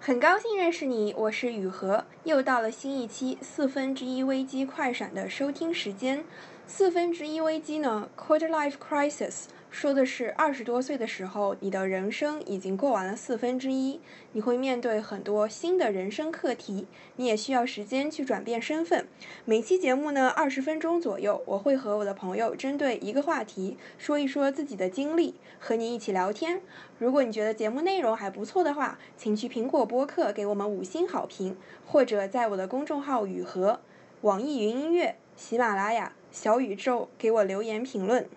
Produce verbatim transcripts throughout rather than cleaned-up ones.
很高兴认识你，我是雨禾，又到了新一期四分之一危机快闪的收听时间。四分之一危机呢 ，Quarter Life Crisis， 说的是二十多岁的时候，你的人生已经过完了四分之一，你会面对很多新的人生课题，你也需要时间去转变身份。每期节目呢，二十分钟左右，我会和我的朋友针对一个话题，说一说自己的经历，和你一起聊天。如果你觉得节目内容还不错的话，请去苹果播客给我们五星好评，或者在我的公众号雨禾、网易云音乐、喜马拉雅、小宇宙给我留言评论。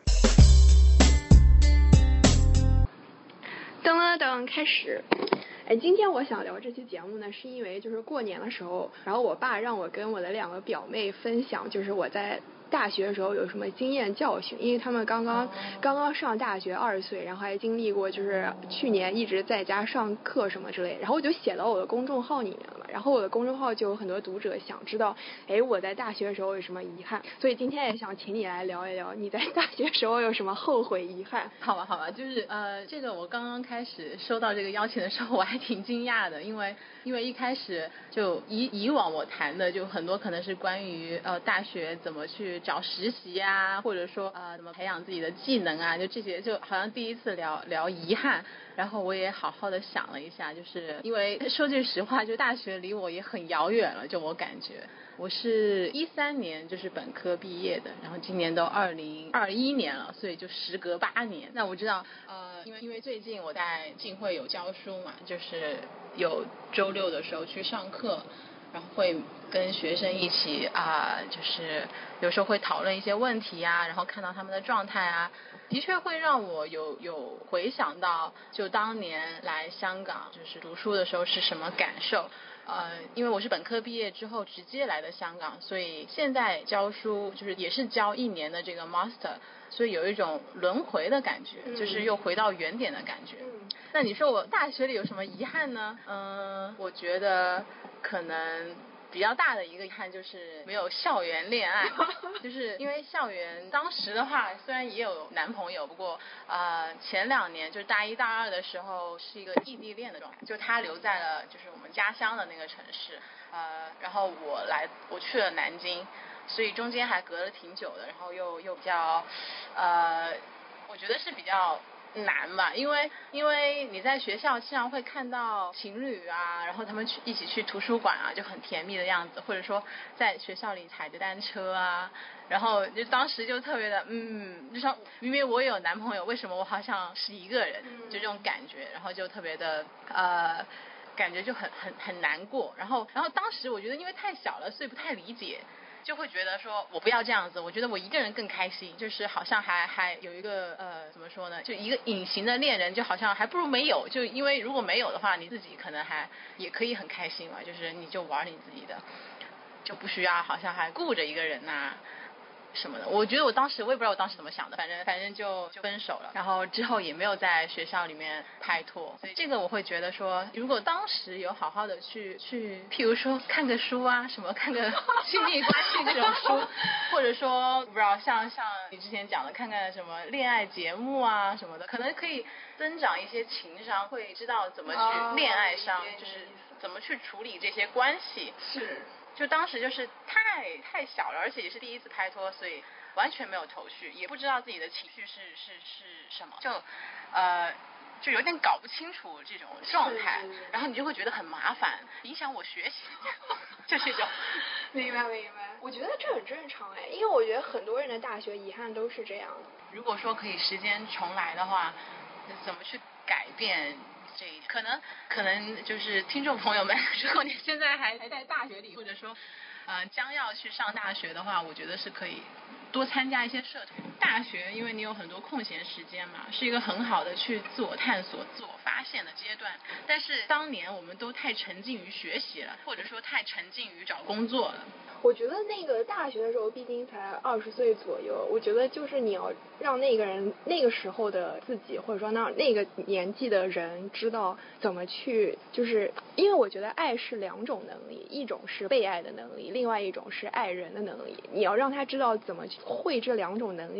噔了噔，开始。哎，今天我想聊这期节目呢，是因为就是过年的时候，然后我爸让我跟我的两个表妹分享，就是我在大学的时候有什么经验教训，因为他们刚刚刚刚上大学二十岁，然后还经历过就是去年一直在家上课什么之类的，然后我就写到我的公众号里面了，然后我的公众号就有很多读者想知道，哎，我在大学的时候有什么遗憾，所以今天也想请你来聊一聊你在大学时候有什么后悔遗憾。 好吧好吧，就是呃这个我刚刚开始收到这个邀请的时候我还挺惊讶的，因为因为一开始就以以往我谈的就很多可能是关于呃大学怎么去找实习啊，或者说呃怎么培养自己的技能啊，就这些就好像第一次聊聊遗憾。然后我也好好的想了一下，就是因为说句实话，就大学离我也很遥远了，就我感觉我是一三年就是本科毕业的，然后今年都二零二一年了，所以就时隔八年。那我知道呃因为因为最近我在浸会有教书嘛，就是有周六的时候去上课，然后会跟学生一起啊、呃，就是有时候会讨论一些问题啊，然后看到他们的状态啊，的确会让我有有回想到就当年来香港就是读书的时候是什么感受。呃，因为我是本科毕业之后直接来的香港，所以现在教书就是也是教一年的这个 master， 所以有一种轮回的感觉，嗯、就是又回到原点的感觉。嗯、那你说我大学里有什么遗憾呢？嗯、呃，我觉得可能比较大的一个遗憾就是没有校园恋爱，就是因为校园当时的话虽然也有男朋友，不过呃前两年就是大一大二的时候是一个异地恋的状态，就他留在了就是我们家乡的那个城市，呃然后我来我去了南京，所以中间还隔了挺久的，然后又又比较呃我觉得是比较难吧，因为因为你在学校经常会看到情侣啊，然后他们去一起去图书馆啊，就很甜蜜的样子，或者说在学校里踩着单车啊，然后就当时就特别的嗯，就说明明我有男朋友，为什么我好像是一个人，就这种感觉，然后就特别的呃感觉就很很很难过，然后然后当时我觉得因为太小了，所以不太理解，就会觉得说我不要这样子，我觉得我一个人更开心，就是好像还还有一个呃怎么说呢，就一个隐形的恋人，就好像还不如没有，就因为如果没有的话，你自己可能还也可以很开心嘛，就是你就玩你自己的，就不需要好像还顾着一个人呐、啊。什么的，我觉得我当时我也不知道我当时怎么想的，反正反正就就分手了，然后之后也没有在学校里面拍拖，所以这个我会觉得说，如果当时有好好的去去，譬如说看个书啊，什么看个亲密关系这种书，或者说不知道像像你之前讲的，看看什么恋爱节目啊什么的，可能可以增长一些情商，会知道怎么去恋爱上，就是怎么去处理这些关系。 是。 就当时就是太太小了，而且也是第一次拍拖，所以完全没有头绪，也不知道自己的情绪是是是什么，就呃就有点搞不清楚这种状态，然后你就会觉得很麻烦，影响我学习，就这种。 明白明白，我觉得这很正常哎，因为我觉得很多人的大学遗憾都是这样的。 如果说可以时间重来的话，怎么去改变？这可能可能就是听众朋友们，如果你现在还还在大学里，或者说呃将要去上大学的话，我觉得是可以多参加一些社团。大学因为你有很多空闲时间嘛，是一个很好的去自我探索自我发现的阶段，但是当年我们都太沉浸于学习了，或者说太沉浸于找工作了。 我觉得那个大学的时候毕竟才二十岁左右，我觉得就是你要让那个人那个时候的自己，或者说让那个年纪的人知道怎么去，就是因为我觉得爱是两种能力，一种是被爱的能力，另外一种是爱人的能力，你要让他知道怎么会这两种能力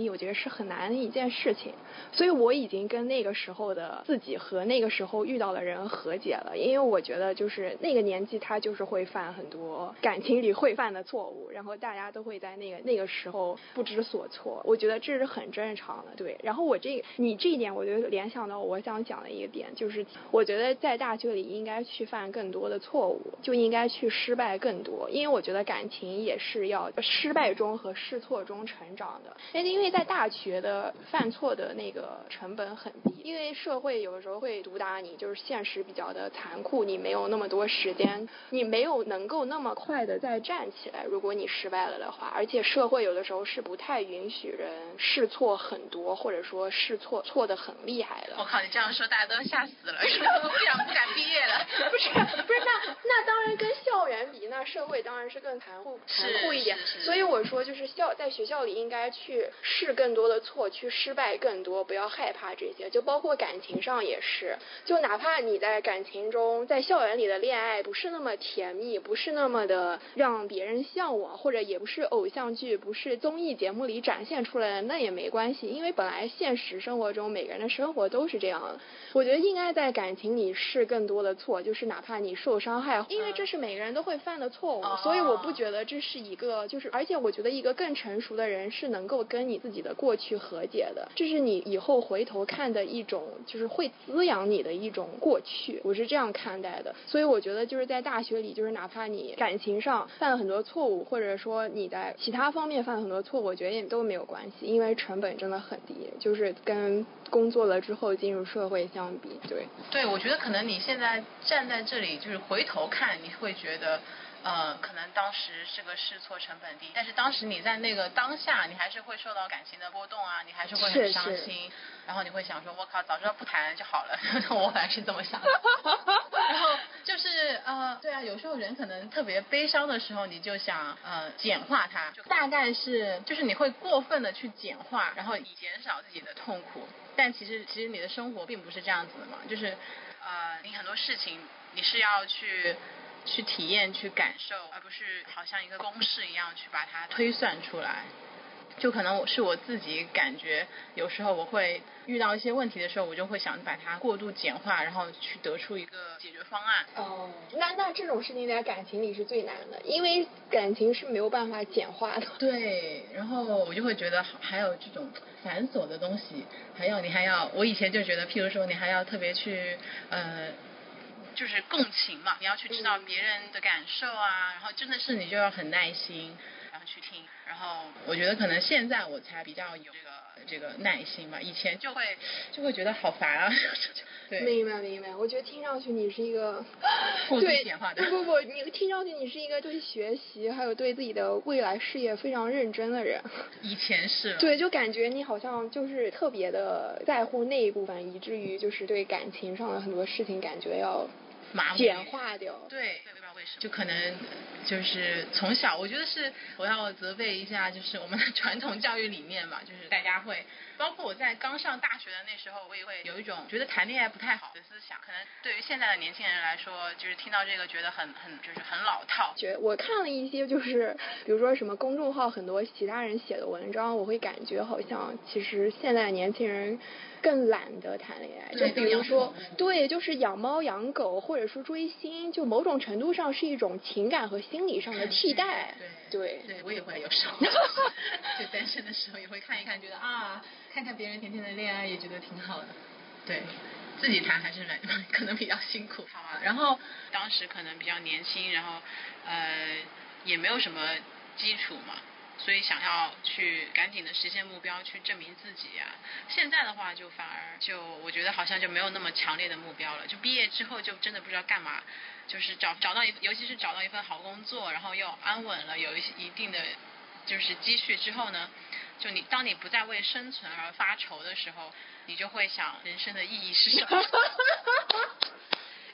我觉得是很难的一件事情。所以我已经跟那个时候的自己和那个时候遇到的人和解了，因为我觉得就是那个年纪他就是会犯很多感情里会犯的错误，然后大家都会在那个那个时候不知所措，我觉得这是很正常的。对，然后我这你这一点我就联想到我想讲的一个点，就是我觉得在大学里应该去犯更多的错误，就应该去失败更多，因为我觉得感情也是要失败中和试错中成长的。因为在大学的犯错的那个成本很低，因为社会有的时候会毒打你，就是现实比较的残酷，你没有那么多时间，你没有能够那么快的再站起来，如果你失败了的话，而且社会有的时候是不太允许人试错很多，或者说试错错的很厉害的。 我靠，你这样说大家都吓死了，都不想不敢毕业了。 不是不是，那那当然跟校园比，那社会当然是更残酷残酷一点。所以我说就是校在学校里应该去试更多的错，去失败更多，不要害怕这些。就包括感情上也是，就哪怕你在感情中，在校园里的恋爱不是那么甜蜜，不是那么的让别人向往，或者也不是偶像剧，不是综艺节目里展现出来的，那也没关系，因为本来现实生活中每个人的生活都是这样的。我觉得应该在感情里试更多的错，就是哪怕你受伤害，因为这是每个人都会犯的错误，所以我不觉得这是一个就是，而且我觉得一个更成熟的人是能够跟你自己的过去和解的，这是你以后回头看的一种，就是会滋养你的一种过去，我是这样看待的。所以我觉得就是在大学里，就是哪怕你感情上犯了很多错误，或者说你在其他方面犯了很多错误，我觉得也都没有关系，因为成本真的很低，就是跟工作了之后进入社会相比。对对，我觉得可能你现在站在这里就是回头看，你会觉得呃，可能当时这个试错成本低，但是当时你在那个当下，你还是会受到感情的波动啊，你还是会很伤心，然后你会想说，我靠，早知道不谈就好了。我反正是这么想的。然后就是呃，对啊，有时候人可能特别悲伤的时候，你就想呃简化它，就大概是就是你会过分的去简化，然后以减少自己的痛苦。但其实其实你的生活并不是这样子的嘛，就是呃，你很多事情你是要去。去体验去感受，而不是好像一个公式一样去把它推算出来。就可能我是我自己感觉有时候我会遇到一些问题的时候，我就会想把它过度简化，然后去得出一个解决方案。 哦，那那这种事情在感情里是最难的，因为感情是没有办法简化的。 对，然后我就会觉得还有这种繁琐的东西，还有你还要，我以前就觉得譬如说你还要特别去呃就是共情嘛，你要去知道别人的感受啊，然后真的是你就要很耐心，然后去听。然后我觉得可能现在我才比较有这个这个耐心吧，以前就会就会觉得好烦啊。对， 明白明白，我觉得听上去你是一个过度简化的。 不不不，你听上去你是一个对学习还有对自己的未来事业非常认真的人。 以前是。 对，就感觉你好像就是特别的在乎那一部分，以至于就是对感情上的很多事情感觉要简化掉。 对，不知道为什么，就可能就是从小，我觉得是我要责备一下，就是我们的传统教育理念嘛，就是大家会，包括我在刚上大学的那时候，我也会有一种觉得谈恋爱不太好的思想。可能对于现在的年轻人来说，就是听到这个觉得很很就是很老套。 觉我看了一些就是比如说什么公众号很多其他人写的文章，我会感觉好像其实现在的年轻人更懒得谈恋爱，就比如说对，就是养猫养狗或者说追星，就某种程度上是一种情感和心理上的替代。 对对对，我也会有时候就单身的时候也会看一看，觉得啊看看别人甜甜的恋爱也觉得挺好的。对，自己谈还是可能比较辛苦。好啊，然后当时可能比较年轻，然后呃也没有什么基础嘛，所以想要去赶紧的实现目标，去证明自己呀、啊。现在的话就反而就我觉得好像就没有那么强烈的目标了，就毕业之后就真的不知道干嘛，就是找找到一尤其是找到一份好工作，然后又安稳了，有一些一定的就是积蓄之后呢，就你当你不再为生存而发愁的时候，你就会想人生的意义是什么。 哎，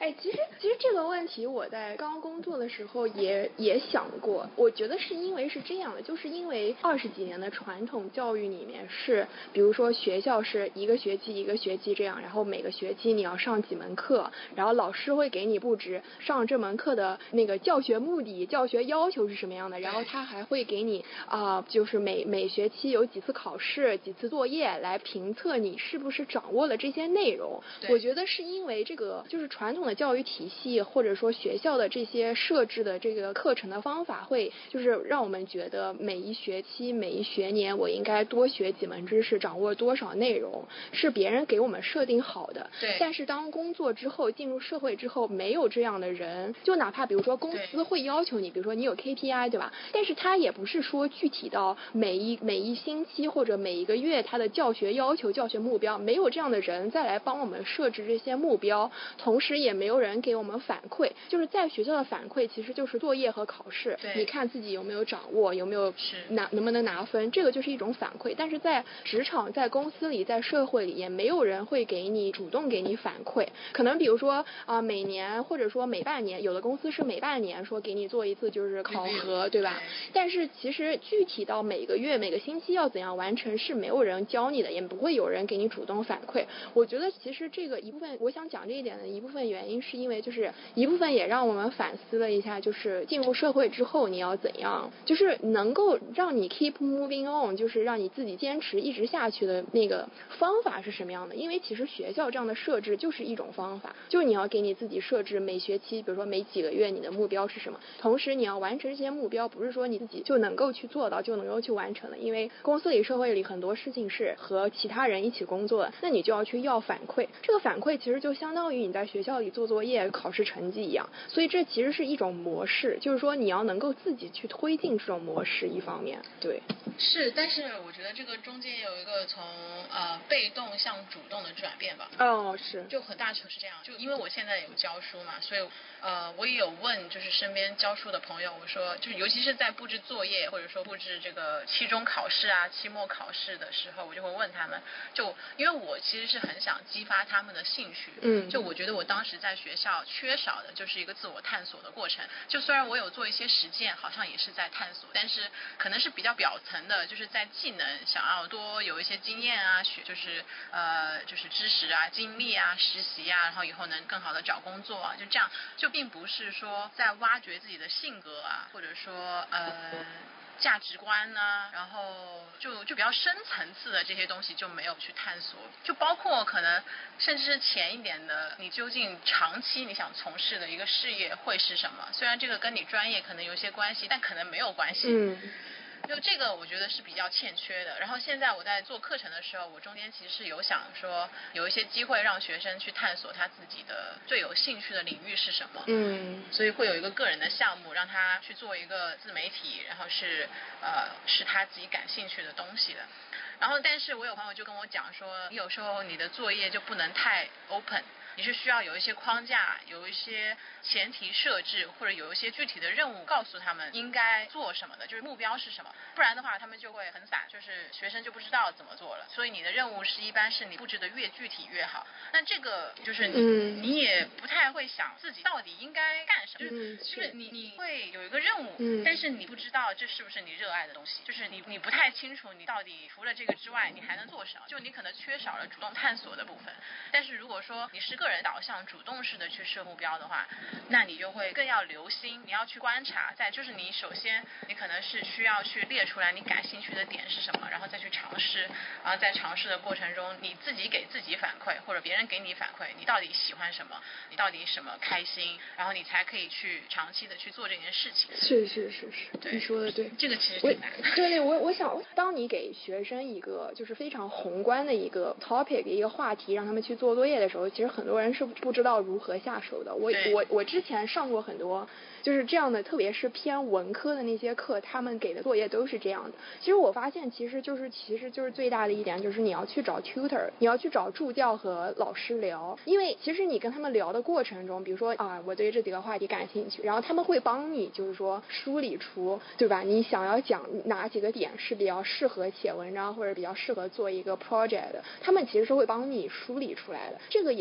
哎，其实其实这个问题我在刚工作的时候也也想过，我觉得是因为是这样的，就是因为二十几年的传统教育里面是，比如说学校是一个学期一个学期这样，然后每个学期你要上几门课，然后老师会给你布置上这门课的那个教学目的、教学要求是什么样的，然后他还会给你啊、呃，就是每每学期有几次考试、几次作业来评测你是不是掌握了这些内容。我觉得是因为这个就是传统的教育体系或者说学校的这些设置的这个课程的方法，会就是让我们觉得每一学期每一学年我应该多学几门知识，掌握多少内容，是别人给我们设定好的。 对。 但是当工作之后进入社会之后，没有这样的人，就哪怕比如说公司会要求你，比如说你有 K P I 对吧？但是他也不是说具体到每一每一星期或者每一个月他的教学要求、教学目标，没有这样的人再来帮我们设置这些目标，同时也没有人给我们反馈。就是在学校的反馈其实就是作业和考试，你看自己有没有掌握，有没有拿能不能拿分，这个就是一种反馈。但是在职场、在公司里、在社会里，也没有人会给你主动给你反馈。可能比如说啊、呃，每年或者说每半年，有的公司是每半年说给你做一次就是考核，对吧？但是其实具体到每个月、每个星期要怎样完成，是没有人教你的，也不会有人给你主动反馈。我觉得其实这个一部分，我想讲这一点的一部分原因，是因为就是一部分也让我们反思了一下，就是进入社会之后你要怎样，就是能够让你 keep moving on， 就是让你自己坚持一直下去的那个方法是什么样的。因为其实学校这样的设置就是一种方法，就是你要给你自己设置每学期，比如说每几个月你的目标是什么，同时你要完成这些目标，不是说你自己就能够去做到，就能够去完成的。因为公司里、社会里很多事情是和其他人一起工作的，那你就要去要反馈。这个反馈其实就相当于你在学校里做作业、考试成绩一样，所以这其实是一种模式，就是说你要能够自己去推进这种模式。一方面，对， 是，但是我觉得这个中间有一个从呃被动向主动的转变吧。 哦，是， 就很大程度是这样。就因为我现在有教书嘛，所以呃我也有问就是身边教书的朋友，我说就是尤其是在布置作业或者说布置这个期中考试啊、期末考试的时候，我就会问他们，就因为我其实是很想激发他们的兴趣。 嗯， 就我觉得我当时在学校缺少的就是一个自我探索的过程。就虽然我有做一些实践，好像也是在探索，但是可能是比较表层的，就是在技能想要多有一些经验啊，学就是呃就是知识啊、经历啊、实习啊，然后以后能更好的找工作啊，就这样，就并不是说在挖掘自己的性格啊，或者说呃价值观呢、啊，然后就就比较深层次的这些东西就没有去探索，就包括可能甚至是浅一点的，你究竟长期你想从事的一个事业会是什么？虽然这个跟你专业可能有些关系，但可能没有关系。 嗯。 就这个我觉得是比较欠缺的。然后现在我在做课程的时候，我中间其实是有想说有一些机会让学生去探索他自己的最有兴趣的领域是什么。 嗯， 所以会有一个个人的项目让他去做一个自媒体，然后是呃是他自己感兴趣的东西的。然后但是我有朋友就跟我讲说，你有时候你的作业就不能太 open，你是需要有一些框架，有一些前提设置，或者有一些具体的任务告诉他们应该做什么的，就是目标是什么，不然的话他们就会很散，就是学生就不知道怎么做了。所以你的任务是一般是你布置的越具体越好。那这个就是你、嗯、你也不太会想自己到底应该干什么，就是、嗯、就是你你会有一个任务、嗯，但是你不知道这是不是你热爱的东西，就是你你不太清楚你到底除了这个之外你还能做什么，就你可能缺少了主动探索的部分。但是如果说你是个人导向主动式的去设目标的话，那你就会更要留心，你要去观察，再就是你首先你可能是需要去列出来你感兴趣的点是什么，然后再去尝试，然后在尝试的过程中你自己给自己反馈或者别人给你反馈，你到底喜欢什么，你到底什么开心，然后你才可以去长期的去做这件事情。 是是是是， 对， 你说的对， 这个其实挺难的。 对对，我我想当你给学生一个就是非常宏观的一个 topic 一个话题让他们去做作业的时候，其实很多人是不知道如何下手的。我我我之前上过很多就是这样的，特别是偏文科的那些课，他们给的作业都是这样的。其实我发现其实就是其实就是最大的一点就是你要去找 tutor， 你要去找助教和老师聊，因为其实你跟他们聊的过程中，比如说啊我对这几个话题感兴趣，然后他们会帮你就是说梳理出对吧，你想要讲哪几个点是比较适合写文章或者比较适合做一个 project 的，他们其实是会帮你梳理出来的。这个也是要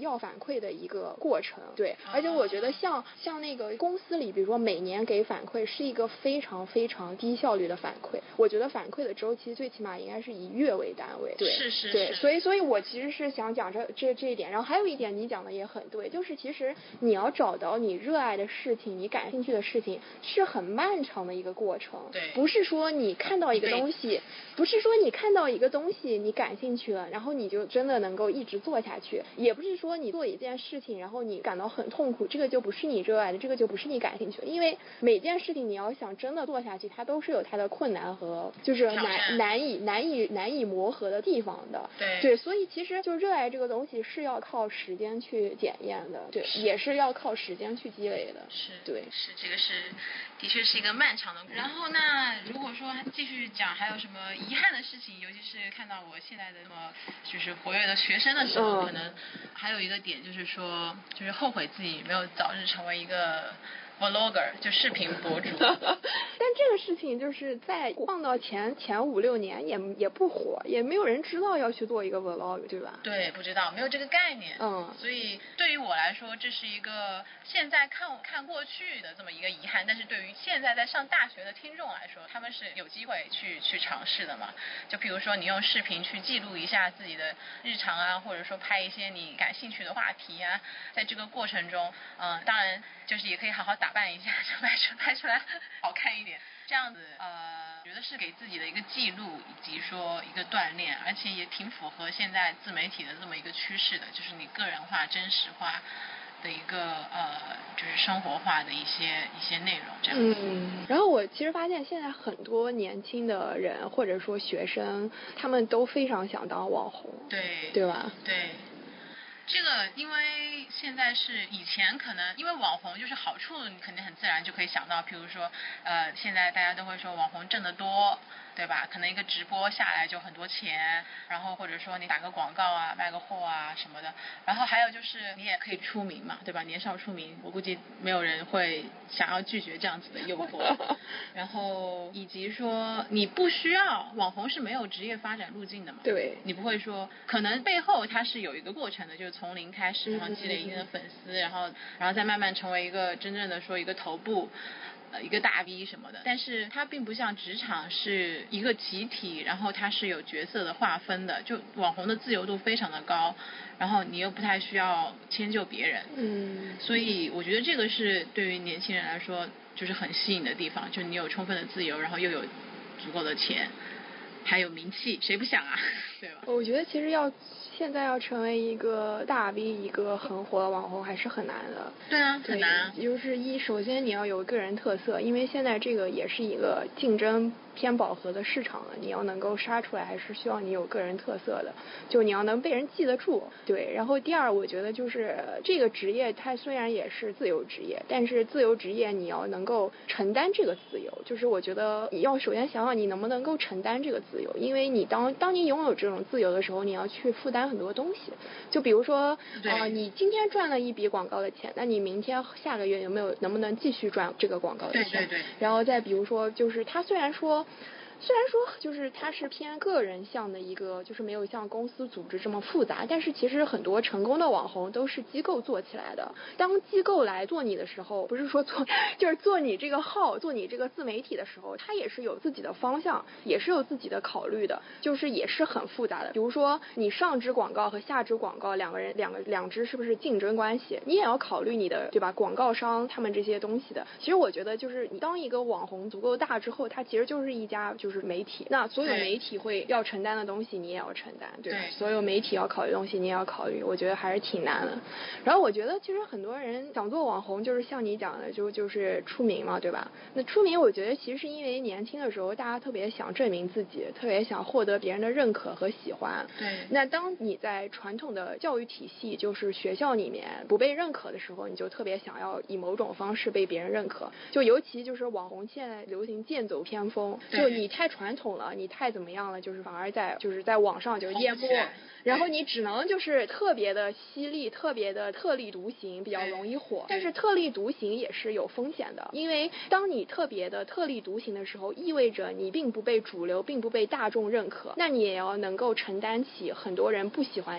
要反馈的一个过程。对，而且我觉得像像那个公司里，比如说每年给反馈是一个非常非常低效率的反馈，我觉得反馈的周期最起码应该是以月为单位。对， 是是是。 对，所以所以我其实是想讲这这这一点。然后还有一点你讲的也很对，就是其实你要找到你热爱的事情，你感兴趣的事情是很漫长的一个过程。 对， 不是说你看到一个东西，不是说你看到一个东西你感兴趣了，然后你就真的能够一直做下去，也不是说你做一件事情然后你感到很痛苦，这个就不是你热爱的，这个就不是你感兴趣的。因为每件事情你要想真的做下去，它都是有它的困难和就是难难以难以难以磨合的地方的。 对对，所以其实就热爱这个东西是要靠时间去检验的，对，也是要靠时间去积累的。 是， 对， 是这个是的确是一个漫长的。然后那如果说继续讲还有什么遗憾的事情，尤其是看到我现在的什么就是活跃的学生的时候、嗯、可能还有一个点就是说就是后悔自己没有早日成为一个vlogger 就视频博主。 但这个事情就是在放到前前五六年也也不火，也没有人知道要去做一个 vlog， 对吧？ 对，不知道，没有这个概念。 嗯， 所以对于我来说这是一个现在看看过去的这么一个遗憾，但是对于现在在上大学的听众来说，他们是有机会去去尝试的嘛。就比如说你用视频去记录一下自己的日常啊，或者说拍一些你感兴趣的话题啊，在这个过程中嗯，当然就是也可以好好打扮一下，就拍出拍出来好看一点，这样子呃，觉得是给自己的一个记录以及说一个锻炼，而且也挺符合现在自媒体的这么一个趋势的，就是你个人化真实化的一个呃，就是生活化的一些一些内容这样子。 嗯，然后我其实发现现在很多年轻的人或者说学生，他们都非常想当网红， 对对吧？ 对。这个因为现在是以前可能因为网红就是好处你肯定很自然就可以想到，比如说呃现在大家都会说网红挣得多，对吧？可能一个直播下来就很多钱，然后或者说你打个广告啊卖个货啊什么的，然后还有就是你也可以出名嘛，对吧？年少出名，我估计没有人会想要拒绝这样子的诱惑。然后以及说你不需要网红是没有职业发展路径的嘛， 对， 你不会说可能背后它是有一个过程的，就是从零开始，然后积累一定的粉丝，然后然后再慢慢成为一个真正的说一个头部呃一个大 V 什么的。但是它并不像职场是一个集体，然后它是有角色的划分的，就网红的自由度非常的高，然后你又不太需要迁就别人。 嗯， 所以我觉得这个是对于年轻人来说就是很吸引的地方，就你有充分的自由，然后又有足够的钱还有名气，谁不想啊？对吧？ 我觉得其实要现在要成为一个大 V 一个很火的网红还是很难的。 对啊，很难。 就是一首先你要有个人特色，因为现在这个也是一个竞争偏饱和的市场了，你要能够杀出来还是需要你有个人特色的，就你要能被人记得住。对，然后第二我觉得就是这个职业它虽然也是自由职业，但是自由职业你要能够承担这个自由，就是我觉得你要首先想想你能不能够承担这个自由，因为你当当你拥有这种自由的时候，你要去负担很多东西，就比如说呃，你今天赚了一笔广告的钱，那你明天下个月有没有能不能继续赚这个广告的钱？ 对对对。 然后再比如说就是它虽然说虽然说就是它是偏个人向的一个，就是没有像公司组织这么复杂，但是其实很多成功的网红都是机构做起来的。当机构来做你的时候，不是说做就是做你这个号做你这个自媒体的时候，它也是有自己的方向，也是有自己的考虑的，就是也是很复杂的。比如说你上支广告和下支广告两个人两个两支是不是竞争关系，你也要考虑你的对吧广告商他们这些东西的。其实我觉得就是你当一个网红足够大之后，它其实就是一家就就是媒体，那所有媒体会要承担的东西你也要承担，对吧？对，所有媒体要考虑的东西你也要考虑，我觉得还是挺难的。然后我觉得其实很多人想做网红，就是像你讲的，就就是出名嘛，对吧？那出名，我觉得其实是因为年轻的时候大家特别想证明自己，特别想获得别人的认可和喜欢。 对。 那当你在传统的教育体系，就是学校里面不被认可的时候，你就特别想要以某种方式被别人认可。就尤其就是网红现在流行剑走偏锋，就你太传统了，你太怎么样了，就是反而在就是在网上就淹没，然后你只能就是特别的犀利，特别的特立独行，比较容易火。但是特立独行也是有风险的，因为当你特别的特立独行的时候，意味着你并不被主流并不被大众认可，那你也要能够承担起很多人不喜欢你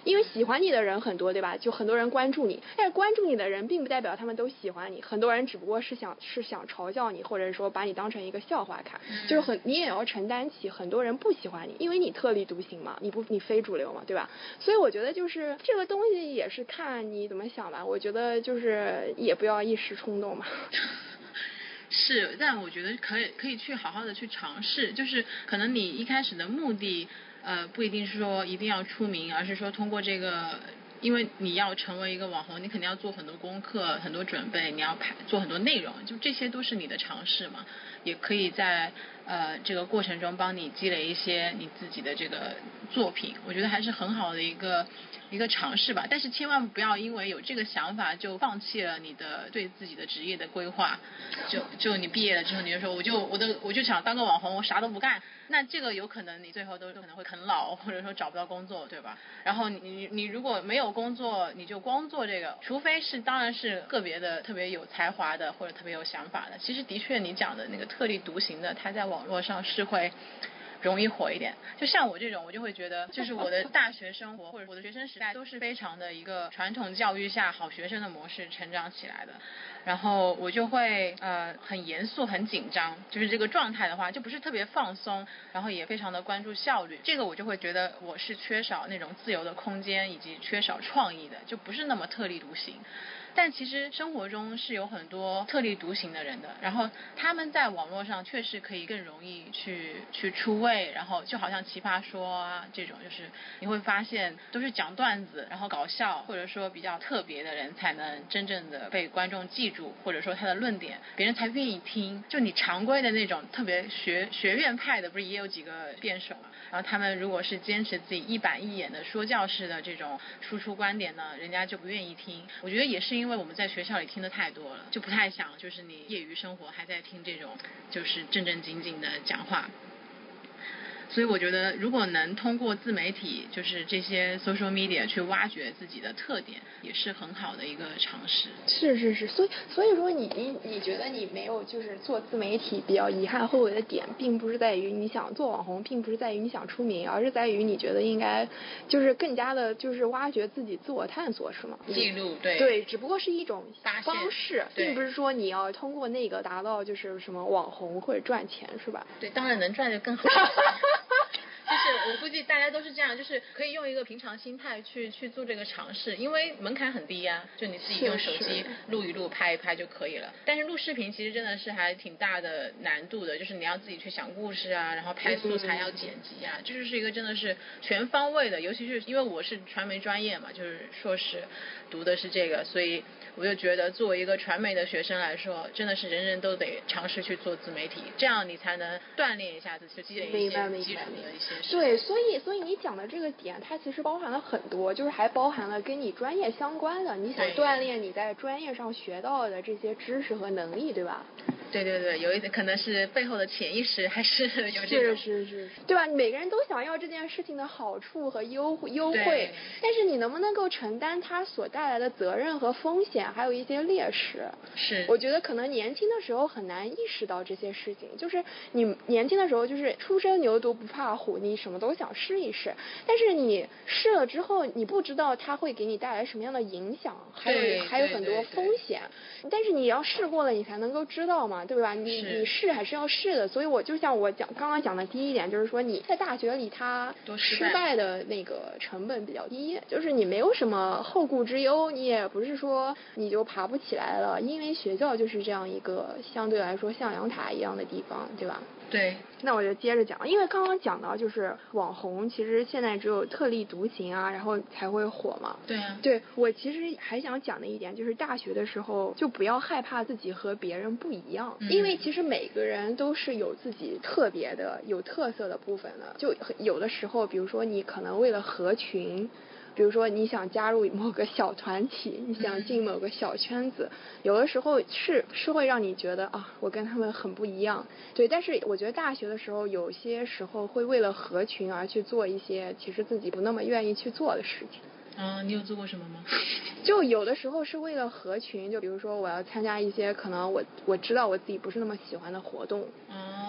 因为喜欢你的人很多，对吧？就很多人关注你，但是关注你的人并不代表他们都喜欢你，很多人只不过是想是想嘲笑你，或者说把你当成一个笑话看，嗯、就是很你也要承担起很多人不喜欢你，因为你特立独行嘛，你不你非主流嘛，对吧？所以我觉得就是这个东西也是看你怎么想吧，我觉得就是也不要一时冲动嘛。 是，但我觉得可以可以去好好的去尝试，就是可能你一开始的目的呃不一定是说一定要出名，而是说通过这个，因为你要成为一个网红，你肯定要做很多功课，很多准备，你要拍做很多内容，就这些都是你的尝试嘛，也可以在呃这个过程中帮你积累一些你自己的这个作品，我觉得还是很好的一个一个尝试吧。但是千万不要因为有这个想法就放弃了你的对自己的职业的规划，就就你毕业了之后你就说我就我的我就想当个网红，我啥都不干，那这个有可能你最后都可能会啃老，或者说找不到工作，对吧？然后你你你如果没有工作，你就光做这个，除非是当然是个别的特别有才华的或者特别有想法的，其实的确你讲的那个特立独行的，他在网络上是会容易火一点。就像我这种，我就会觉得就是我的大学生活或者我的学生时代都是非常的一个传统教育下好学生的模式成长起来的，然后我就会呃很严肃很紧张，就是这个状态的话就不是特别放松，然后也非常的关注效率，这个我就会觉得我是缺少那种自由的空间以及缺少创意的，就不是那么特立独行。但其实生活中是有很多特立独行的人的，然后他们在网络上确实可以更容易去去出位，然后就好像奇葩说啊这种，就是你会发现都是讲段子然后搞笑或者说比较特别的人才能真正的被观众记住，或者说他的论点别人才愿意听。就你常规的那种特别学学院派的，不是也有几个辩手嘛，然后他们如果是坚持自己一板一眼的说教式的这种输出观点呢，人家就不愿意听。我觉得也是因为因为我们在学校里听的太多了，就不太想就是你业余生活还在听这种就是正正经经的讲话。所以我觉得如果能通过自媒体就是这些 social media 去挖掘自己的特点，也是很好的一个尝试。 是是是，所以所以说你你你觉得你没有就是做自媒体比较遗憾后悔的点，并不是在于你想做网红，并不是在于你想出名，而是在于你觉得应该就是更加的就是挖掘自己自我探索，是吗？ 记录，对对，只不过是一种方式，并不是说你要通过那个达到就是什么网红或者赚钱，是吧？ 对，当然能赚就更好。就是我估计大家都是这样，就是可以用一个平常心态去去做这个尝试，因为门槛很低呀、啊，就你自己用手机录一录拍一拍就可以了。但是录视频其实真的是还挺大的难度的，就是你要自己去想故事啊，然后拍素材要剪辑啊，这就是一个真的是全方位的，尤其是因为我是传媒专业嘛，就是硕士读的是这个，所以我就觉得作为一个传媒的学生来说，真的是人人都得尝试去做自媒体，这样你才能锻炼一下自己，积累一些基础的一些。 对，所以所以你讲的这个点，它其实包含了很多，就是还包含了跟你专业相关的，你想锻炼你在专业上学到的这些知识和能力，对吧？ 对对对，有一点可能是背后的潜意识，还是有这种是是是，对吧？每个人都想要这件事情的好处和优优惠，但是你能不能够承担它所带来的责任和风险，还有一些劣势？ 是， 我觉得可能年轻的时候很难意识到这些事情，就是你年轻的时候就是初生牛犊不怕虎，你什么都想试一试，但是你试了之后，你不知道它会给你带来什么样的影响，还有还有很多风险，但是你要试过了，你才能够知道嘛。对吧？你你试还是要试的，所以我就像我讲刚刚讲的第一点，就是说你在大学里它失败的那个成本比较低，就是你没有什么后顾之忧，你也不是说你就爬不起来了，因为学校就是这样一个相对来说像阳台一样的地方，对吧？ 对。 那我就接着讲，因为刚刚讲到就是网红其实现在只有特立独行啊，然后才会火嘛。 对啊。 对，我其实还想讲的一点就是大学的时候就不要害怕自己和别人不一样，嗯、因为其实每个人都是有自己特别的有特色的部分的，就有的时候比如说你可能为了合群，比如说你想加入某个小团体，你想进某个小圈子，嗯、有的时候是是会让你觉得啊，我跟他们很不一样。对，但是我觉得大学的时候有些时候会为了合群而去做一些其实自己不那么愿意去做的事情。 啊，你有做过什么吗？ 就有的时候是为了合群，就比如说我要参加一些可能我我知道我自己不是那么喜欢的活动。 哦。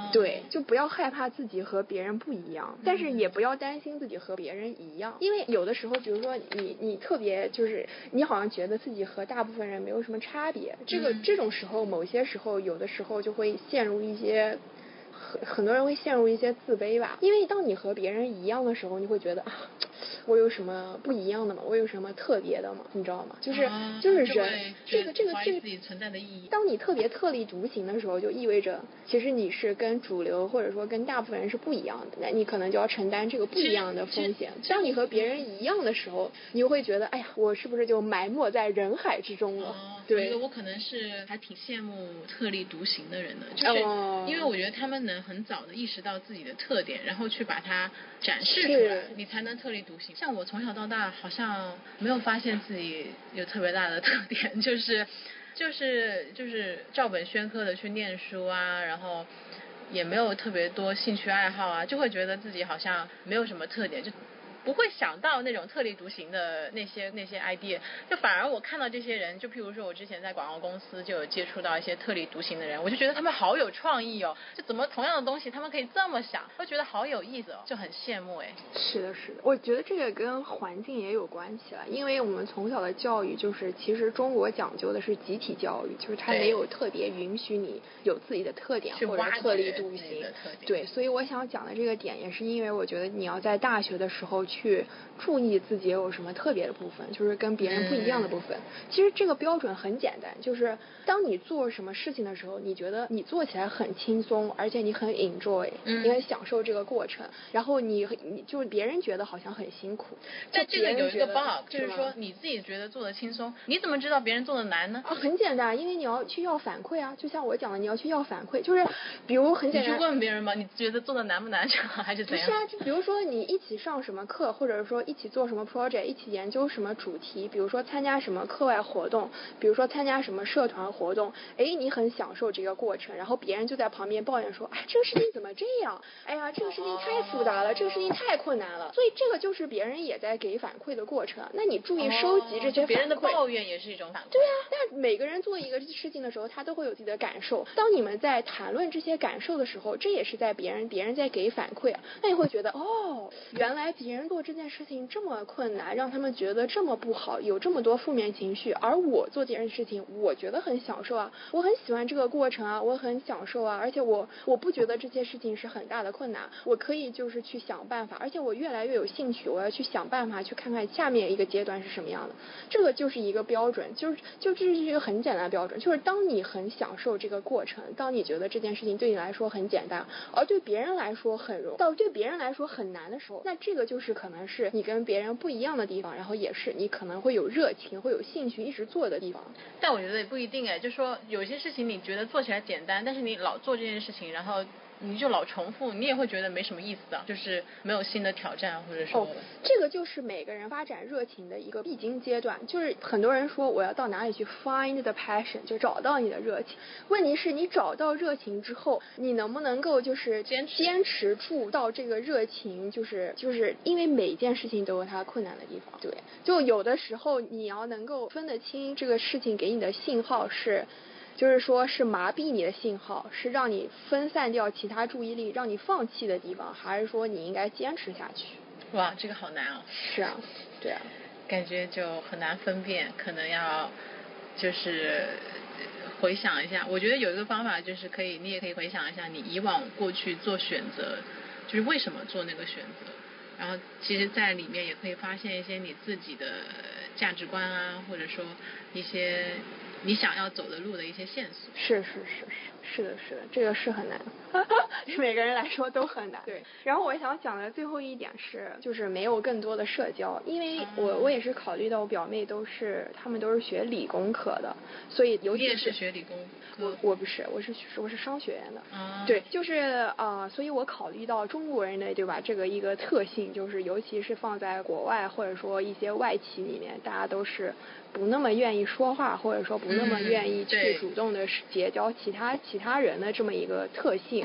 对，就不要害怕自己和别人不一样，但是也不要担心自己和别人一样，因为有的时候比如说你你特别就是你好像觉得自己和大部分人没有什么差别，这个这种时候某些时候有的时候就会陷入一些很很多人会陷入一些自卑吧，因为当你和别人一样的时候，你会觉得啊，我有什么不一样的吗？我有什么特别的吗？你知道吗？就是、 啊、 就是人这个这个这个自己存在的意义。 当你特别特立独行的时候，就意味着其实你是跟主流或者说跟大部分人是不一样的，那你可能就要承担这个不一样的风险。当你和别人一样的时候，你又会觉得哎呀，我是不是就埋没在人海之中了？ 哦、 对， 我觉得我可能是还挺羡慕特立独行的人的，就是因为我觉得他们能很早的意识到自己的特点，然后去把它展示出来，你才能特立独行。像我从小到大好像没有发现自己有特别大的特点，就是就是就是照本宣科的去念书啊，然后也没有特别多兴趣爱好啊，就会觉得自己好像没有什么特点，就不会想到那种特立独行的那些那些 idea， 就反而我看到这些人，就譬如说我之前在广告公司就有接触到一些特立独行的人，我就觉得他们好有创意哦，就怎么同样的东西他们可以这么想，我觉得好有意思哦，就很羡慕哎。 是的是的，我觉得这个跟环境也有关系了，因为我们从小的教育就是其实中国讲究的是集体教育，就是它没有特别允许你有自己的特点或者特立独行。对，所以我想讲的这个点也是因为我觉得你要在大学的时候去注意自己有什么特别的部分，就是跟别人不一样的部分、嗯、其实这个标准很简单，就是当你做什么事情的时候，你觉得你做起来很轻松，而且你很 enjoy、嗯、你很享受这个过程，然后你你就是别人觉得好像很辛苦， 但这个有一个 bug， 就是说你自己觉得做的轻松，你怎么知道别人做的难呢？ 啊，很简单，因为你要去要反馈啊，就像我讲的，你要去要反馈，就是比如很简单， 你去问别人吗？你觉得做的难不难还是怎样？ 不是啊，就比如说你一起上什么课，或者说一起做什么 project， 一起研究什么主题，比如说参加什么课外活动，比如说参加什么社团活动，哎，你很享受这个过程，然后别人就在旁边抱怨说，哎，这个事情怎么这样？哎呀，这个事情太复杂了，这个事情太困难了。所以这个就是别人也在给反馈的过程。那你注意收集这些反馈。 哦、别人的抱怨也是一种反馈。 对啊，但每个人做一个事情的时候，他都会有自己的感受。当你们在谈论这些感受的时候，这也是在别人别人在给反馈啊。那你会觉得，哦，原来别人做这件事情这么困难，让他们觉得这么不好，有这么多负面情绪，而我做这件事情，我觉得很享受啊，我很喜欢这个过程啊，我很享受啊，而且我我不觉得这些事情是很大的困难，我可以就是去想办法，而且我越来越有兴趣，我要去想办法去看看下面一个阶段是什么样的。这个就是一个标准，就是就这是一个很简单的标准，就是当你很享受这个过程，当你觉得这件事情对你来说很简单，而对别人来说很容易，到对别人来说很难的时候，那这个就是可能是你跟别人不一样的地方，然后也是你可能会有热情会有兴趣一直做的地方。 但我觉得也不一定哎，就说有些事情你觉得做起来简单，但是你老做这件事情，然后你就老重复，你也会觉得没什么意思的，就是没有新的挑战，或者说、哦、 这个就是每个人发展热情的一个必经阶段。就是很多人说我要到哪里去 find the passion， 就找到你的热情。问题是你找到热情之后，你能不能够就是坚持坚持住到这个热情，就是就是因为每一件事情都有它困难的地方。对，就有的时候你要能够分得清这个事情给你的信号是就是说是麻痹你的信号，是让你分散掉其他注意力，让你放弃的地方，还是说你应该坚持下去？ 哇，这个好难哦。 是啊，对啊， 感觉就很难分辨，可能要就是回想一下。我觉得有一个方法就是可以，你也可以回想一下你以往过去做选择，就是为什么做那个选择，然后其实在里面也可以发现一些你自己的价值观啊，或者说一些你想要走的路的一些线索。 是是是是是的是的，这个是很难对每个人来说都很难。对，然后我想讲的最后一点是就是没有更多的社交，因为我、嗯、我也是考虑到我表妹都是他们都是学理工科的，所以尤其是你也是学理工科？ 我我不是，我是我是商学院的。 嗯、 对，就是啊、呃，所以我考虑到中国人的对吧这个一个特性，就是尤其是放在国外或者说一些外企里面，大家都是不那么愿意说话，或者说不那么愿意去主动的结交其他、嗯、其他人的这么一个特性。 嗯，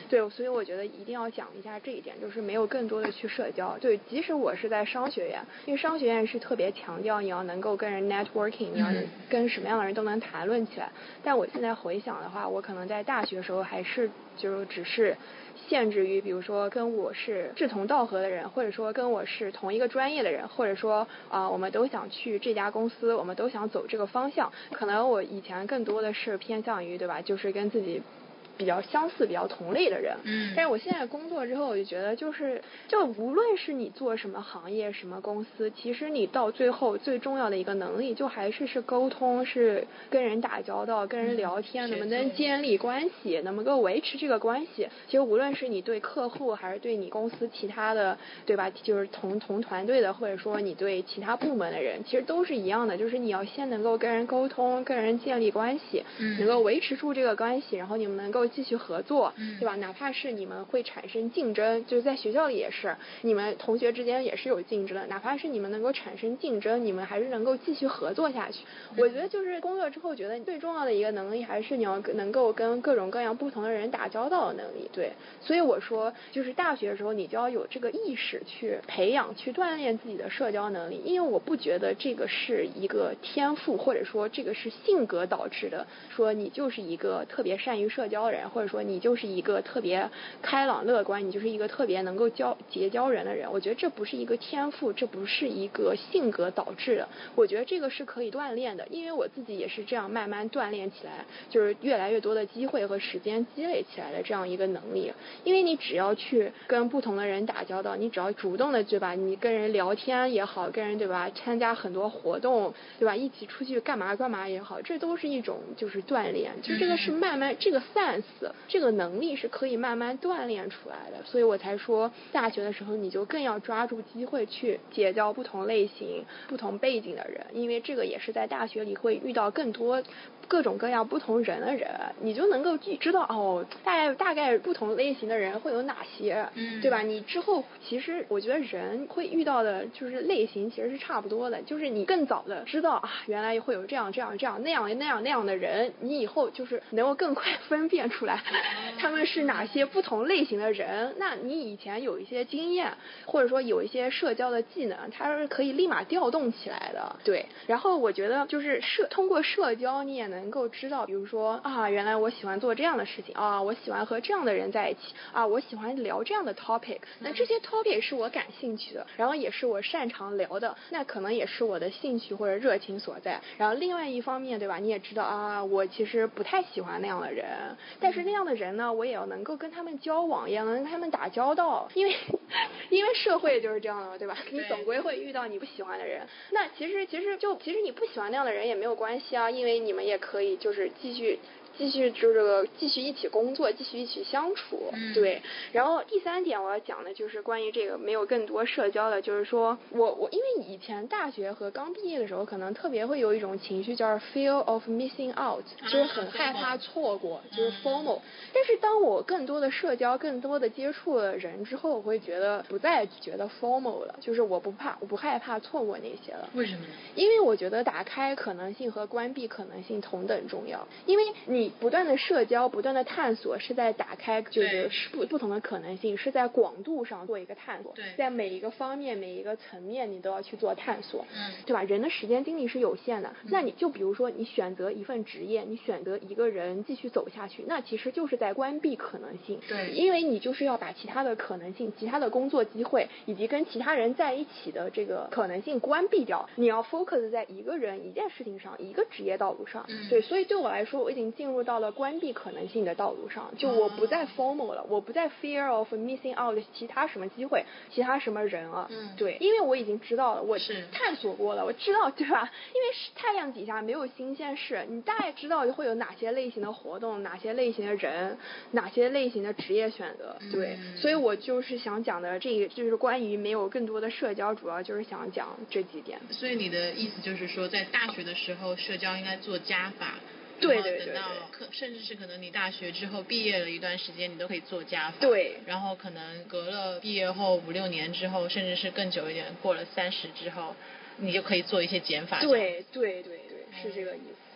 对，所以我觉得一定要讲一下这一点，就是没有更多的去社交。对，即使我是在商学院，因为商学院是特别强调你要能够跟人 networking， 你要跟什么样的人都能谈论起来。但我现在回想的话，我可能在大学的时候还是就只是限制于比如说跟我是志同道合的人，或者说跟我是同一个专业的人，或者说啊、呃、我们都想去这家公司，我们都想走这个方向。可能我以前更多的是偏向于对吧，就是跟自己比较相似比较同类的人。 嗯， 但是我现在工作之后我就觉得就是就无论是你做什么行业什么公司，其实你到最后最重要的一个能力就还是是沟通，是跟人打交道，跟人聊天，能不能建立关系，能不能够维持这个关系。其实无论是你对客户还是对你公司其他的对吧，就是同同团队的，或者说你对其他部门的人，其实都是一样的，就是你要先能够跟人沟通，跟人建立关系， 嗯， 能够维持住这个关系，然后你们能够继续合作， 嗯， 对吧？哪怕是你们会产生竞争，就是在学校里也是，你们同学之间也是有竞争的，哪怕是你们能够产生竞争，你们还是能够继续合作下去。嗯、我觉得就是工作之后，觉得最重要的一个能力还是你要能够跟各种各样不同的人打交道的能力。对，所以我说，就是大学的时候你就要有这个意识去培养、去锻炼自己的社交能力，因为我不觉得这个是一个天赋，或者说这个是性格导致的，说你就是一个特别善于社交的人，或者说你就是一个特别开朗乐观，你就是一个特别能够交结交人的人。我觉得这不是一个天赋，这不是一个性格导致的，我觉得这个是可以锻炼的，因为我自己也是这样慢慢锻炼起来，就是越来越多的机会和时间积累起来的这样一个能力。因为你只要去跟不同的人打交道，你只要主动的对吧，你跟人聊天也好，跟人对吧参加很多活动对吧，一起出去干嘛干嘛也好，这都是一种就是锻炼，就这个是慢慢这个 sense 这个能力是可以慢慢锻炼出来的。所以我才说大学的时候你就更要抓住机会去结交不同类型不同背景的人，因为这个也是在大学里会遇到更多各种各样不同人的人，你就能够知道哦，大概大概不同类型的人会有哪些， 嗯， 对吧？你之后其实我觉得人会遇到的就是类型其实是差不多的，就是你更早的知道啊，原来会有这样这样这样那样那样那样的人，你以后就是能够更快分辨出来他们是哪些不同类型的人。那你以前有一些经验，或者说有一些社交的技能，它是可以立马调动起来的。对，然后我觉得就是社通过社交你也能够知道，比如说啊，原来我喜欢做这样的事情啊，我喜欢和这样的人在一起啊，我喜欢聊这样的 topic， 那这些 topic 是我感兴趣的，然后也是我擅长聊的，那可能也是我的兴趣或者热情所在。然后另外一方面对吧，你也知道啊，我其实不太喜欢那样的人，但是那样的人呢，我也要能够跟他们交往，也要能跟他们打交道，因为因为社会就是这样的对吧，你总归会遇到你不喜欢的人。那其实其实就其实你不喜欢那样的人也没有关系啊，因为你们也可以就是继续继续就这个继续一起工作，继续一起相处。 嗯， 对。然后第三点我要讲的就是关于这个没有更多社交的，就是说我我因为以前大学和刚毕业的时候可能特别会有一种情绪叫 fear of missing out， 就是很害怕错过，就是 FOMO。但是当我更多的社交更多的接触了人之后，我会觉得不再觉得 FOMO 了，就是我不怕我不害怕错过那些了。 为什么？ 因为我觉得打开可能性和关闭可能性同等重要，因为你不断的社交不断的探索是在打开就是不不同的可能性，是在广度上做一个探索，在每一个方面每一个层面你都要去做探索， 嗯， 对吧？人的时间精力是有限的，嗯，那你就比如说你选择一份职业，你选择一个人继续走下去，那其实就是在关闭可能性。 对， 因为你就是要把其他的可能性其他的工作机会以及跟其他人在一起的这个可能性关闭掉，你要 focus 在一个人一件事情上一个职业道路上。 嗯， 对，所以对我来说我已经进入到了关闭可能性的道路上，就我不再 FOMO 了，我不再 fear of missing out 其他什么机会其他什么人了。 嗯， 对，因为我已经知道了，我探索过了，我知道对吧，因为太阳底下没有新鲜事，你大概知道会有哪些类型的活动，哪些类型的人，哪些类型的职业选择。对， 嗯， 所以我就是想讲的这个就是关于没有更多的社交，主要就是想讲这几点。 所以你的意思就是说在大学的时候社交应该做加法， 对对对对， 等到甚至是可能你大学之后毕业了一段时间你都可以做加法， 对， 然后可能隔了毕业后五六年之后，甚至是更久一点，过了三十之后你就可以做一些减法。 对对对对，是这个意思。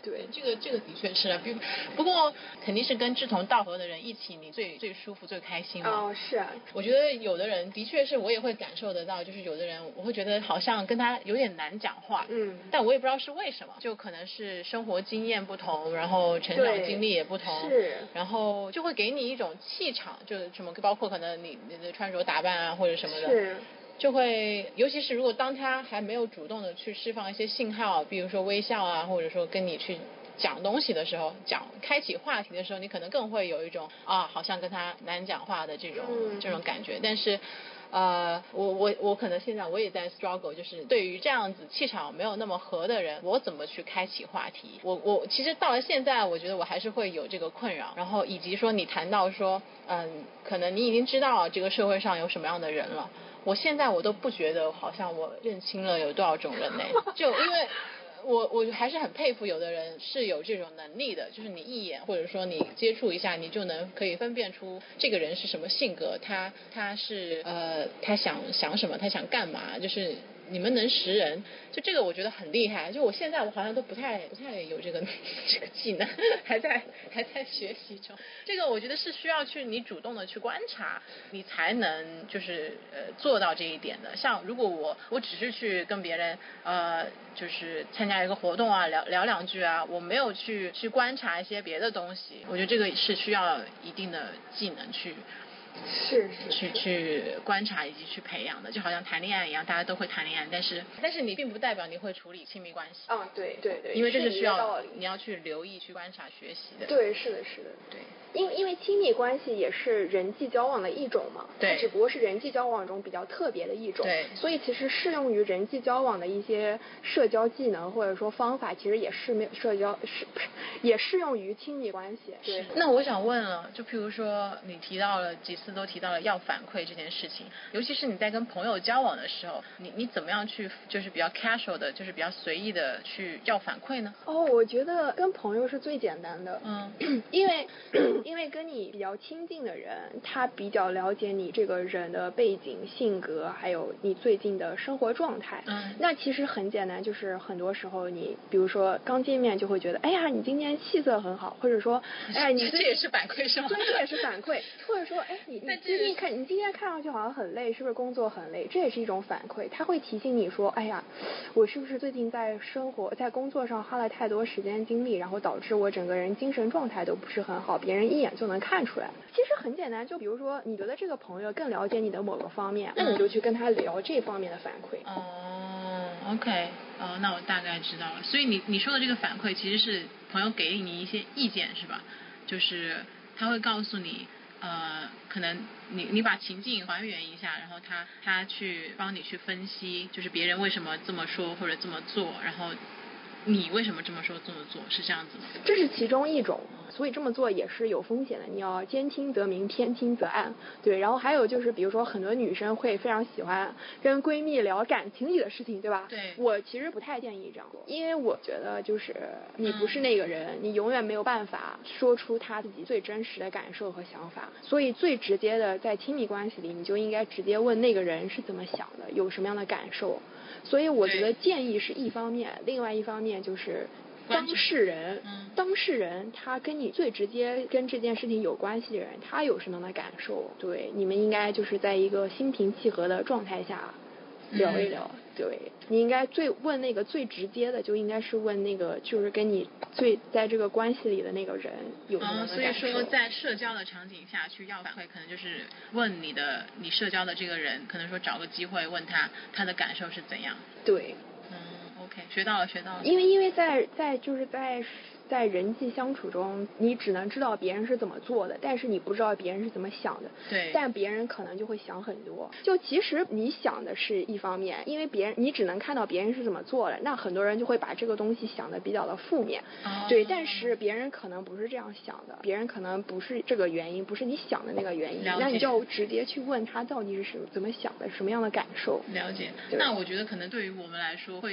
对， 这个这个的确是啊，不不过肯定是跟志同道合的人一起，你最最舒服最开心嘛。 哦，是啊。 我觉得有的人的确是我也会感受得到，就是有的人我会觉得好像跟他有点难讲话， 嗯， 但我也不知道是为什么，就可能是生活经验不同，然后成长经历也不同， 是， 然后就会给你一种气场，就是什么包括可能你你的穿着打扮啊或者什么的。 是。 就会，尤其是如果当他还没有主动的去释放一些信号，比如说微笑啊，或者说跟你去讲东西的时候，讲开启话题的时候，你可能更会有一种啊，好像跟他难讲话的这种、嗯、这种感觉。但是，呃，我我我可能现在我也在 struggle， 就是对于这样子气场没有那么合的人，我怎么去开启话题？我我其实到了现在，我觉得我还是会有这个困扰。然后以及说你谈到说，嗯，可能你已经知道这个社会上有什么样的人了。我现在我都不觉得好像我认清了有多少种人呢，就因为我我还是很佩服有的人是有这种能力的，就是你一眼或者说你接触一下，你就能可以分辨出这个人是什么性格，他他是呃他想想什么，他想干嘛，就是你们能识人，就这个我觉得很厉害。就我现在我好像都不太不太有这个这个技能，还在还在学习中。这个我觉得是需要去你主动的去观察，你才能就是呃做到这一点的。像如果我我只是去跟别人呃就是参加一个活动啊，聊聊两句啊，我没有去去观察一些别的东西，我觉得这个是需要一定的技能去。 是是去去观察以及去培养的，就好像谈恋爱一样，大家都会谈恋爱，但是但是你并不代表你会处理亲密关系。 嗯，对对对， 因为这是需要你要去留意、去观察、学习的。 对，是的，是的， 对。 因为因为亲密关系也是人际交往的一种嘛， 对， 它只不过是人际交往中比较特别的一种。 对。 所以其实适用于人际交往的一些社交技能或者说方法，其实也是没有社交是也适用于亲密关系。对。 那我想问了，就譬如说你提到了几次都提到了要反馈这件事情，尤其是你在跟朋友交往的时候，你你怎么样去就是比较 casual 的，就是比较随意的去要反馈呢？ 哦，我觉得跟朋友是最简单的。 嗯。 因为因为跟你比较亲近的人，他比较了解你这个人的背景、性格，还有你最近的生活状态。 嗯。 那其实很简单，就是很多时候你比如说刚见面就会觉得，哎呀，你今天气色很好，或者说，哎呀，你这也是反馈是吗？ 对，这也是反馈，或者说，哎，你你最近看你今天看上去好像很累，是不是工作很累？这也是一种反馈，他会提醒你说，哎呀，我是不是最近在生活在工作上花了太多时间精力，然后导致我整个人精神状态都不是很好，别人一眼就能看出来。其实很简单，就比如说你觉得这个朋友更了解你的某个方面，那你就去跟他聊这方面的反馈。 哦、嗯、，OK， 哦，那我大概知道了。所以你你说的这个反馈其实是朋友给你一些意见是吧？就是他会告诉你，呃，可能你你把情境还原一下，然后他他去帮你去分析，就是别人为什么这么说或者这么做，然后你为什么这么说这么做，是这样子吗？ 这是其中一种，所以这么做也是有风险的，你要兼听则明，偏听则暗。对，然后还有就是比如说很多女生会非常喜欢跟闺蜜聊感情里的事情，对吧？ 对。 我其实不太建议这样做，因为我觉得就是你不是那个人、嗯、你永远没有办法说出他自己最真实的感受和想法，所以最直接的在亲密关系里，你就应该直接问那个人是怎么想的，有什么样的感受。所以我觉得建议是一方面，另外一方面就是当事人、嗯、当事人他跟你最直接跟这件事情有关系的人，他有什么样的感受，对，你们应该就是在一个心平气和的状态下聊一聊、嗯、对，你应该最问那个最直接的，就应该是问那个就是跟你最在这个关系里的那个人有什么样的感受、嗯、 所以说在社交的场景下去要反馈，可能就是问你的你社交的这个人，可能说找个机会问他他的感受是怎样。 对， 嗯 OK， 学到了学到了。 因为因为在在就是在在人际相处中，你只能知道别人是怎么做的，但是你不知道别人是怎么想的。 对。 但别人可能就会想很多。就其实你想的是一方面，因为别人你只能看到别人是怎么做的，那很多人就会把这个东西想的比较的负面。 哦。 对，但是别人可能不是这样想的，别人可能不是这个原因，不是你想的那个原因。那你就要直接去问他到底是什怎么想的，什么样的感受。 了解。那我觉得可能对于我们来说会有点困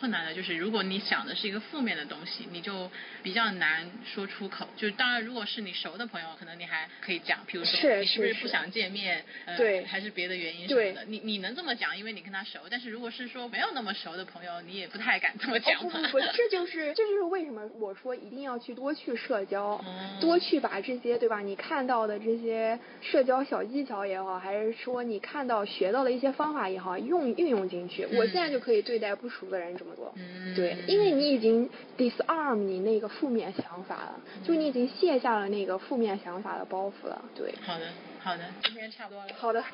困难的就是如果你想的是一个负面的东西，你就比较难说出口。就当然如果是你熟的朋友，可能你还可以讲，譬如说你是不是不想见面，呃， 对， 还是别的原因什么的，你你能这么讲，因为你跟他熟。但是如果是说没有那么熟的朋友，你也不太敢这么讲嘛。 哦、不不不，这就是这就是为什么我说一定要去多去社交，嗯、多去把这些对吧？你看到的这些社交小技巧也好，还是说你看到学到的一些方法也好，用运用进去，嗯、我现在就可以对待不熟的人这么做。嗯，对，因为你已经 disarm 你那个负面想法了，嗯、就你已经卸下了那个负面想法的包袱了。对。 好的，好的，今天差不多了。 好的。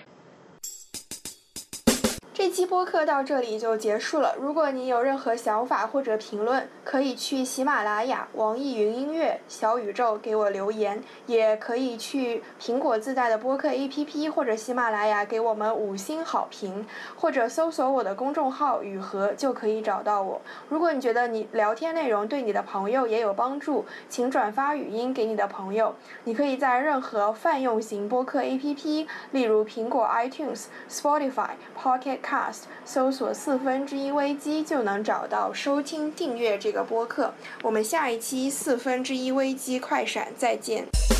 这期播客到这里就结束了。如果你有任何想法或者评论，可以去喜马拉雅、网易云音乐、小宇宙给我留言，也可以去苹果自带的播客 A P P 或者喜马拉雅给我们五星好评，或者搜索我的公众号雨禾就可以找到我。如果你觉得你聊天内容对你的朋友也有帮助，请转发语音给你的朋友。你可以在任何泛用型播客 A P P， 例如苹果 iTunes、Spotify、Pocket Cast 搜索四分之一危机就能找到收听订阅这个播客。我们下一期四分之一危机快闪再见。